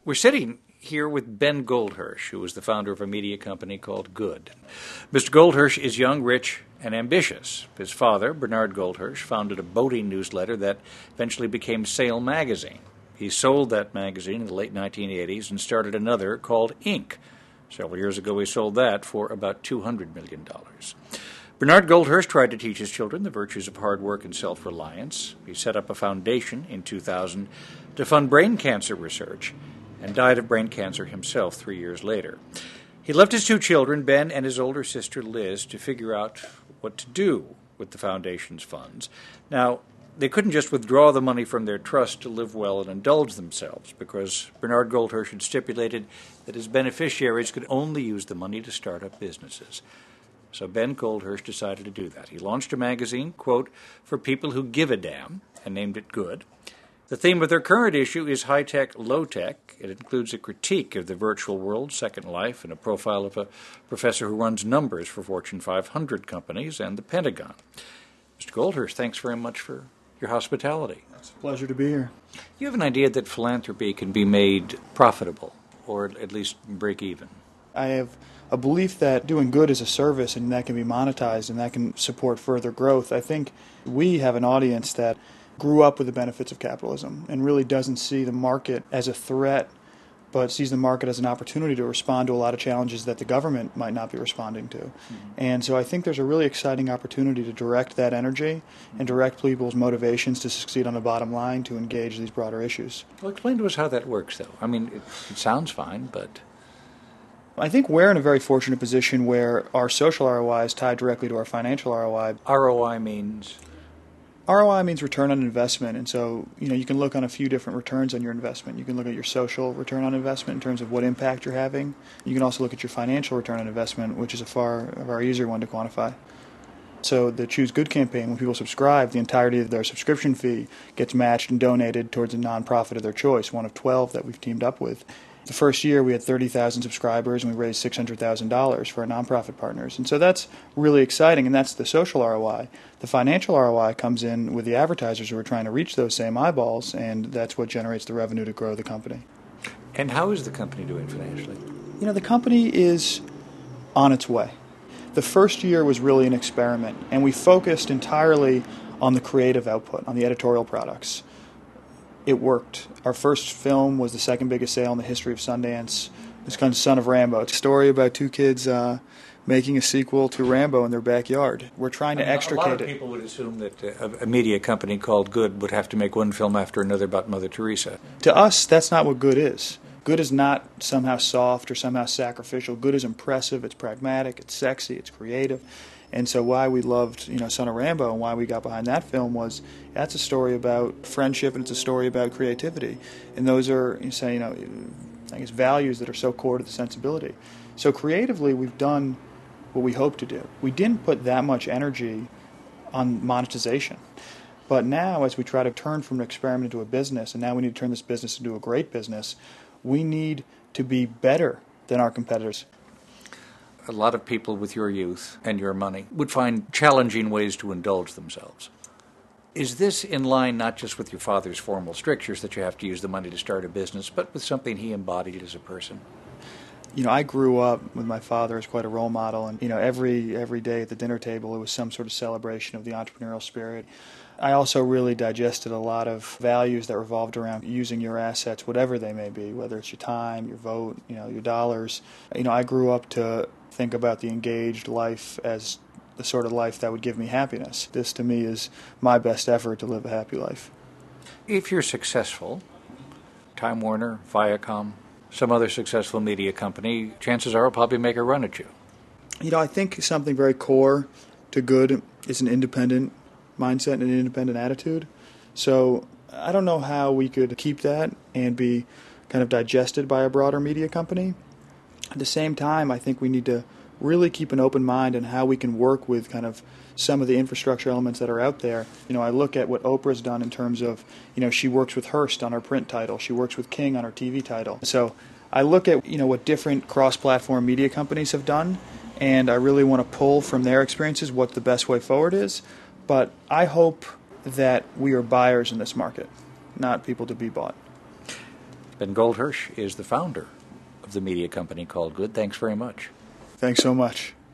We're sitting here with Ben Goldhirsch, who is the founder of a media company called Good. Mr. Goldhirsch is young, rich, and ambitious. His father, Bernard Goldhirsch, founded a boating newsletter that eventually became Sail Magazine. He sold that magazine in the late 1980s and started another called Ink. Several years ago, he sold that for about $200 million. Bernard Goldhirsch tried to teach his children the virtues of hard work and self-reliance. He set up a foundation in 2000 to fund brain cancer research and died of brain cancer himself 3 years later. He left his two children, Ben and his older sister Liz, to figure out what to do with the foundation's funds. Now, they couldn't just withdraw the money from their trust to live well and indulge themselves, because Bernard Goldhirsch had stipulated that his beneficiaries could only use the money to start up businesses. So Ben Goldhirsch decided to do that. He launched a magazine, quote, for people who give a damn, and named it Good. The theme of their current issue is high-tech, low-tech. It includes a critique of the virtual world, Second Life, and a profile of a professor who runs numbers for Fortune 500 companies and the Pentagon. Mr. Goldhirsch, thanks very much for your hospitality. It's a pleasure to be here. You have an idea that philanthropy can be made profitable, or at least break even. I have a belief that doing good is a service and that can be monetized and that can support further growth. I think we have an audience that grew up with the benefits of capitalism and really doesn't see the market as a threat, but sees the market as an opportunity to respond to a lot of challenges that the government might not be responding to. Mm-hmm. And so I think there's a really exciting opportunity to direct that energy and direct people's motivations to succeed on the bottom line to engage these broader issues. Well, explain to us how that works, though. I mean, it sounds fine, but I think we're in a very fortunate position where our social ROI is tied directly to our financial ROI. ROI means? ROI means return on investment, and so you can look on a few different returns on your investment. You can look at your social return on investment in terms of what impact you're having. You can also look at your financial return on investment, which is a far easier one to quantify. So the Choose Good campaign, when people subscribe, the entirety of their subscription fee gets matched and donated towards a nonprofit of their choice, one of 12 that we've teamed up with. The first year we had 30,000 subscribers and we raised $600,000 for our nonprofit partners. And so that's really exciting, and that's the social ROI. The financial ROI comes in with the advertisers who are trying to reach those same eyeballs, and that's what generates the revenue to grow the company. And how is the company doing financially? The company is on its way. The first year was really an experiment, and we focused entirely on the creative output, on the editorial products. It worked. Our first film was the second biggest sale in the history of Sundance. It's called Son of Rambo. It's a story about two kids making a sequel to Rambo in their backyard. We're trying to extricate it. A lot of people would assume that a media company called Good would have to make one film after another about Mother Teresa. To us, that's not what Good is. Good is not somehow soft or somehow sacrificial. Good is impressive, it's pragmatic, it's sexy, it's creative. And so why we loved, Son of Rambo and why we got behind that film was that's a story about friendship and it's a story about creativity. And those are, I guess, values that are so core to the sensibility. So creatively, we've done what we hope to do. We didn't put that much energy on monetization. But now, as we try to turn from an experiment into a business, and now we need to turn this business into a great business, we need to be better than our competitors. A lot of people with your youth and your money would find challenging ways to indulge themselves. Is this in line not just with your father's formal strictures that you have to use the money to start a business, but with something he embodied as a person? I grew up with my father as quite a role model, and every day at the dinner table it was some sort of celebration of the entrepreneurial spirit. I also really digested a lot of values that revolved around using your assets, whatever they may be, whether it's your time, your vote, your dollars. I grew up to think about the engaged life as the sort of life that would give me happiness. This, to me, is my best effort to live a happy life. If you're successful, Time Warner, Viacom, some other successful media company, chances are will probably make a run at you. I think something very core to Good is an independent mindset and an independent attitude. So I don't know how we could keep that and be kind of digested by a broader media company. At the same time, I think we need to really keep an open mind on how we can work with kind of some of the infrastructure elements that are out there. I look at what Oprah's done in terms of, she works with Hearst on her print title. She works with King on her TV title. So I look at, what different cross-platform media companies have done, and I really want to pull from their experiences what the best way forward is. But I hope that we are buyers in this market, not people to be bought. Ben Goldhirsch is the founder of the media company called Good. Thanks very much. Thanks so much.